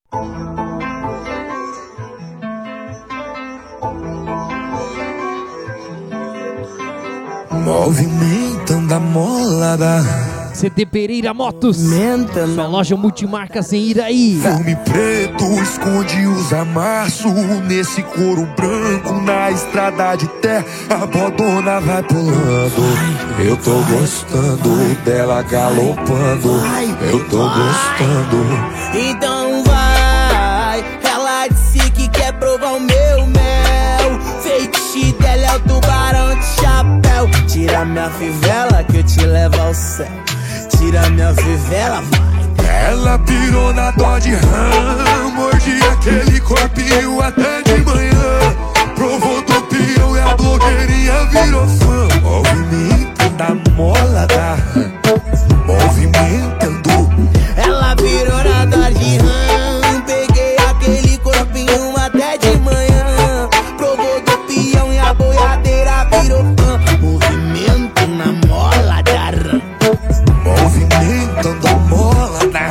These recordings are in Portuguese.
Movimentando a molada. CD Pereira Motos, sua loja multimarcas em Iraí. Filme preto esconde os amassos nesse couro branco na estrada de terra. A bodona vai pulando. Eu tô gostando dela galopando. Eu tô gostando. Então vai, ela disse que quer provar o meu mel. Feitiço dela é o tubarão de chapéu. Tira minha fivela que eu te levo ao céu. Tira minha fivela, vai. Ela pirou na Dodge Ram, mordi aquele corpinho até de manhã. Provou do peão e a blogueirinha virou fã. Movimento da mola da Ram, movimentando. Ela virou na Dodge Ram, peguei aquele corpinho até de manhã. Provou do peão e a boiadeira virou fã. Movimento na mola da Ram, movimentando a mola da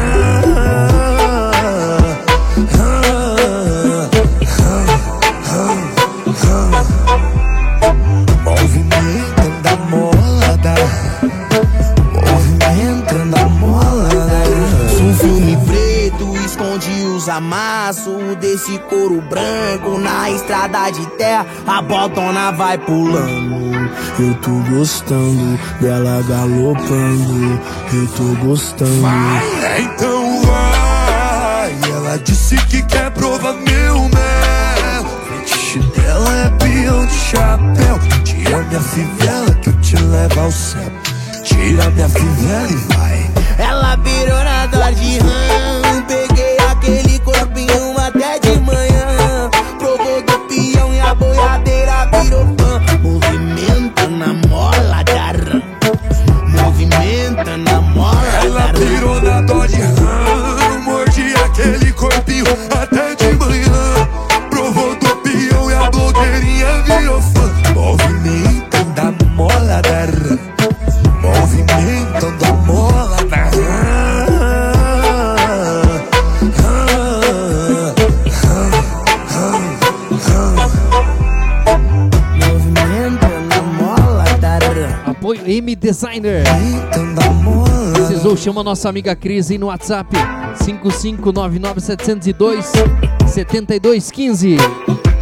movimentando a mola da movimentando a mola da. Um filme preto esconde os amassos desse couro branco na estrada de terra. A bodona vai pulando. Eu tô gostando dela galopando. Eu tô gostando. Vai, então vai. Ela disse que quer provar meu mel. Fetiche dela é peão de chapéu. Tira minha fivela que eu te levo ao céu. Tira minha fivela e vai. Ela virou na Dodge Ram, peguei aquele corpinho até de manhã. Provou do peão e a boiadeira virou fã. Movimenta na mola da Ram, movimenta na mola da Ram. Ela pirou na Dodge Ram, mordi aquele corpinho até de manhã. Provou do peão e a blogueirinha virou fã. Movimentando a mola da Ram, movimentando a mola da Movimentando a mola da Ram. Apoio M Designer. Precisou, chama nossa amiga Cris aí no WhatsApp 5599 702 7215.